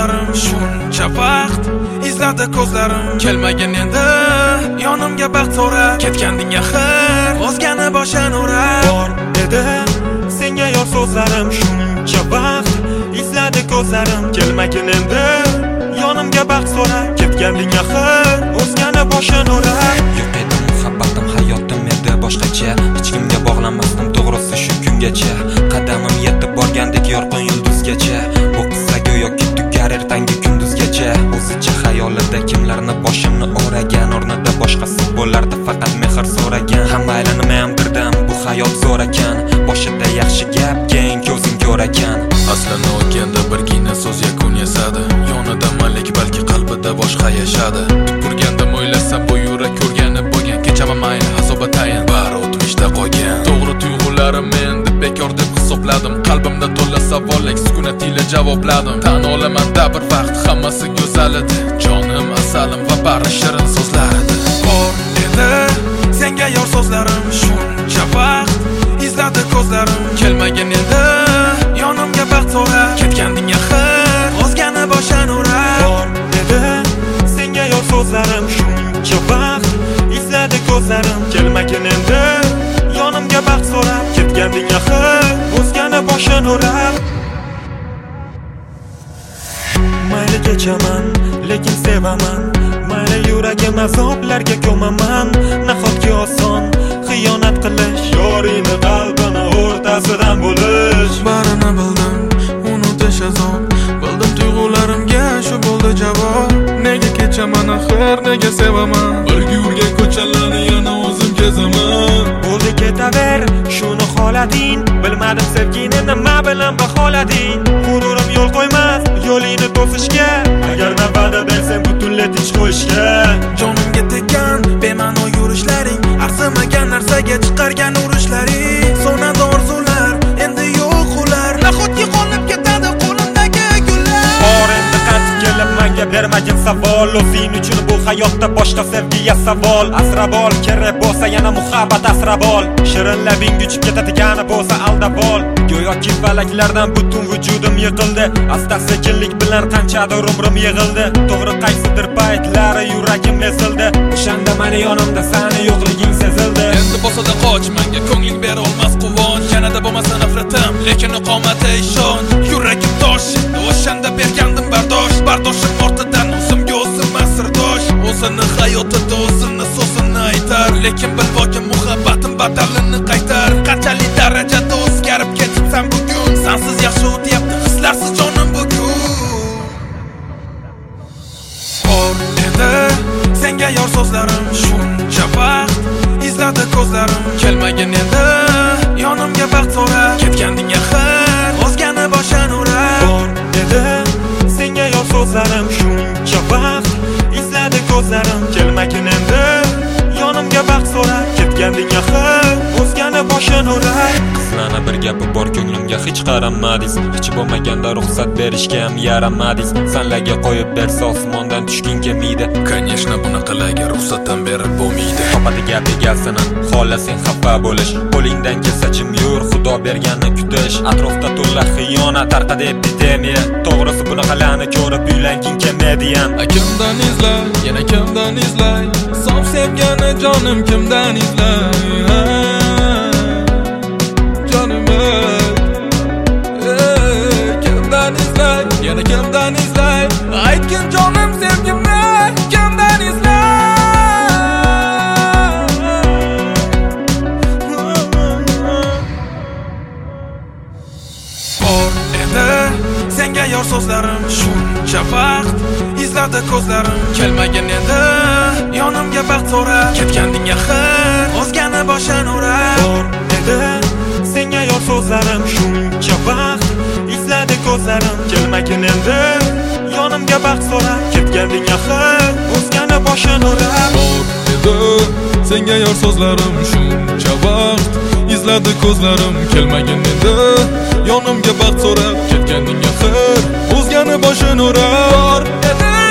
so'zlarim shuncha vaqt izladi ko'zlarim kelmagan endi yonimga baxt so'rab ketganding axir o'zgani boshini o'rab bor edi senga yor so'zlarim shuncha vaqt izladi ko'zlarim kelmagan endi yonimga baxt so'rab ketganding axir o'zgani boshini o'rab yo'q edi muhabbatim hayotim edi boshqacha hech kimga bog'lanmasdim to'g'risi shu kungacha qadamim yetib borgandek yorqin yulduzgacha bu qissa go'yoki tugar ertangi kunduzgacha o'zicha xayolida kimlarni boshimni o'ragan o'rnida boshqasi bo'lardi faqat mehr so'ragan hamma aylanmayamdirdim bu hayot zo'r ekan boshida yaxshi gap keyin ko'zing ko'r ekan aslini olganda birgina so'z yakun yasadi yonida malik balki qalbida boshqa yashadi tupurgandim o'ylasam bu yurak ko'rgani bo'lgan kechama mayli hasoba tayin bari o'tmishda qolgan to'g'ri tuyg'ularim men deb bekor deb hisobladim qalbimda to'la savollar sukunat ila javobladim tan olaman da bir vaqt hammasi go'zal edi jonim asalim va bari shirin so'zlar edi bor edi senga yor so'zlarim shuncha vaqt izladi ko'zlarim kelmagan edi yonimga baxt so'rab ketganding axir o'zgani boshini o'rab bor edi senga yor so'zlarim shuncha vaqt izladi ko'zlarim kelmagan endi yonimga baxt so'rab ketganding axir o'zgani boshini o'rab mayli kechaman lekin sevaman mayli yuragim azoblarga ko'maman nahotki oson xiyonat qilish yoringni qalbini o'rtasidan bo'lish barini bildim unutish azob bildim tuyg'ularimga shu bo'ldi javob nega kechaman axir nega sevaman birga yurgan ko'chalarni yana o'zim kezaman bo'ldi ketaver shuni xohlading bilmadim sevgini nima bilan baholading g'ururim yo'l qo'ymas yo'lingni to'sishga agar navbada bersang butunlay tinch qo'yishga jonimga tekkan bema'no yurishlaring arzimagan narsaga chiqargan urishlaring so'nadi orzular endi yo'q ular nahotki qolib ketadi qo'limdagi gullar bor endi qaytib kelib menga bermagin savol o'zing uchun bu hayotda boshqa sevgiga savol asrab ol kerak bo'lsa yana muhabbat asrab ol shirin labing uchib ketadigani bo'lsa aldab ol go'yoki falaklardan butun vujudim yiqildi asta sekinlik bilan qanchadir umrim yig'ildi to'g'ri qaysidir paytlari yuragim ezildi o'shanda meni yonimda sani yo'qliging sezildi endi bo'lsa-da qoch menga ko'ngling bera olmas quvonch yanada bo'lmasa nafratim lekin iqomati ishonch yuragim tosh o'shanda bergandim bardoshim ortidan o'zimga o'zim asrdosh o'zini hayotida o'zini so'zini aytar lekin bilvokim muhabbatim badalini qaytar qanchalik darajada o'zgarib ketibsan bugun sensiz yaxshi o'tyapti hislarsiz jonim bugun bor edi senga yor so'zlarim shuncha vaqt izladi ko'zlarim kelmagan endi yonimga baxt so'rab ketganding axir o'zgani boshini o'rab bor edi senga yor so'zlarim shuncha vaqt izladi ko'zlarim kelmagan endi yonimga baxt so'rab ketganding axir o'zgani boshini o'rab qizlarni bir gapi bor ko'nglimga hech qaramadingiz hech bo'lmaganda ruxsat berishga ham yaramadingiz sanlarga qo'yib bersa osmondan tushging kelmaydi конечно bunaqalarga ruxsatdan berib bo'lmaydi topadi gap egasini xohlasang xafa bo'lish qo'lingdan kelsa jim yur xudo berganni kutish atrofda to'la xiyonat tarqadi epidemiya to'g'risi bunaqalarni ko'rib uylanging kelmaydi ham kimdan izlay yana kimdan izlay sof sevgani jonim kimdan izlay jonim kimdan izlay yana kimdan izlay aytgin jonim sevgimni kimdan izlay bor edi senga yor so'zlarim shuncha vaqt izladi ko'zlarim kelmagan endi yonimga baxt so'rab ketganding axir o'zgani boshini o'rab bor edi senga yor so'zlarim shuncha vaqt izladi ko'zlarim kelmagan endi yonimga baxt so'rab ketganding axir o'zgani boshini o'rab bor edi senga yor so'zlarim shuncha vaqt izladi ko'zlarim kelmagan endi yonimga baxt so'rab ketganding axir o'zgani boshini o'rab bor edi